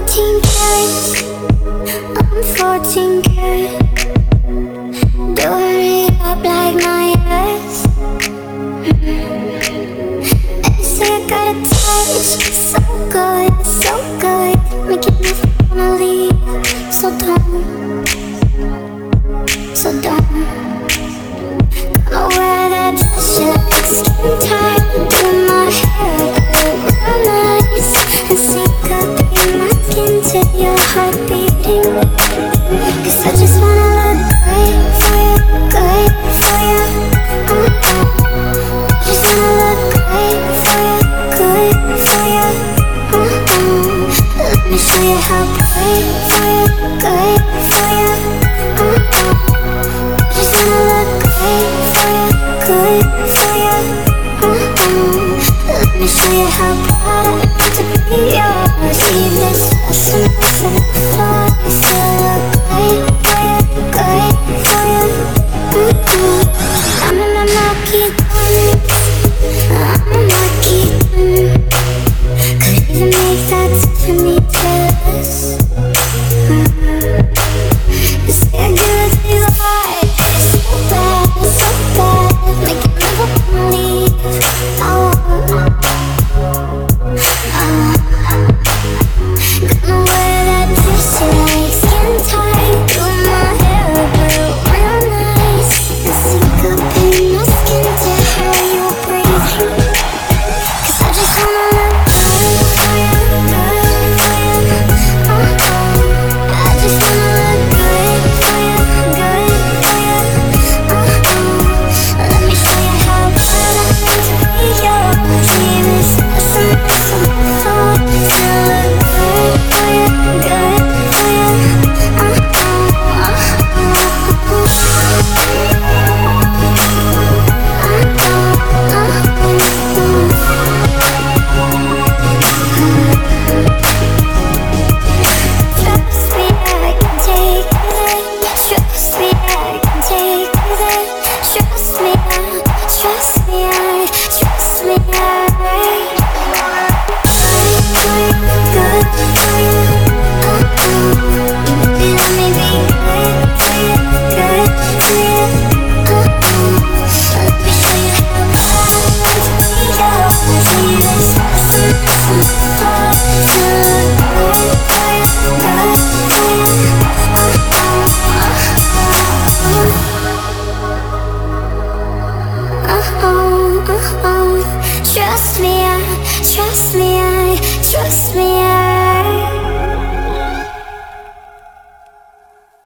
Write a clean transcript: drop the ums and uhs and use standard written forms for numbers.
14 carats, I'm 14 karat. Do it up like my ass. They say I got a touch, so good, so good. Make you never wanna leave. So don't, so don't. Gonna wear that dress, you like skin tight. Do my hair real nice and sink up in my skin till your heart beating. 'Cause I just wanna look good for you, good for you. I just wanna look good for you, good for you. Let me show you how good for you, good for you. I just wanna look good for you, good for you. Let me show you how proud I am to be yours. See this awesome floor. Still look good for you, good for you. I'm in my lucky diamonds, I'm a lucky diamond. Could even make that to me jealous. Cause they're good, they're right. So bad, so bad. Make it never wanna leave. Gonna wear that dress you like, skin tight. Do my hair real nice and sink up in my skin to hear you breathing. 'Cause I just wanna look good for you, good for you. I just wanna look good for you, good for you. Let me show you how proud I am to be yours. See this awesome floor. Still look good for you, good for you. Trust me, I can take it. Trust me, I can take it. Trust me, trust me, trust me, good for you. Let me be good for you, good for you. Let me show you how proud I am to be yours. See this awesome floor. Still look good for you, good for you. Trust me, trust me, trust me.